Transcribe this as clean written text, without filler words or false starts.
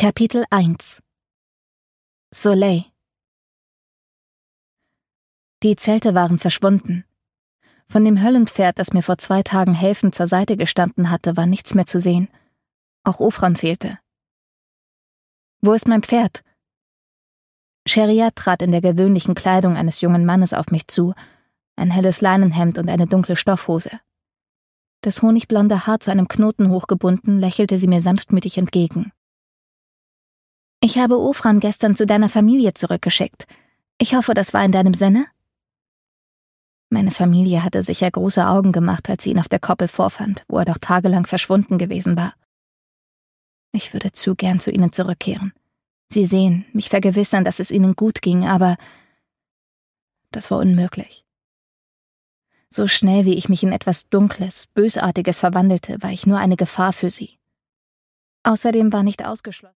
Kapitel 1 Soleil. Die Zelte waren verschwunden. Von dem Höllenpferd, das mir vor 2 Tagen helfend zur Seite gestanden hatte, war nichts mehr zu sehen. Auch Ofram fehlte. »Wo ist mein Pferd?« Sheriat trat in der gewöhnlichen Kleidung eines jungen Mannes auf mich zu, ein helles Leinenhemd und eine dunkle Stoffhose. Das honigblonde Haar zu einem Knoten hochgebunden, lächelte sie mir sanftmütig entgegen. »Ich habe Ofram gestern zu deiner Familie zurückgeschickt. Ich hoffe, das war in deinem Sinne?« Meine Familie hatte sicher große Augen gemacht, als sie ihn auf der Koppel vorfand, wo er doch tagelang verschwunden gewesen war. Ich würde zu gern zu ihnen zurückkehren. Sie sehen, mich vergewissern, dass es ihnen gut ging, aber das war unmöglich. So schnell, wie ich mich in etwas Dunkles, Bösartiges verwandelte, war ich nur eine Gefahr für sie. Außerdem war nicht ausgeschlossen.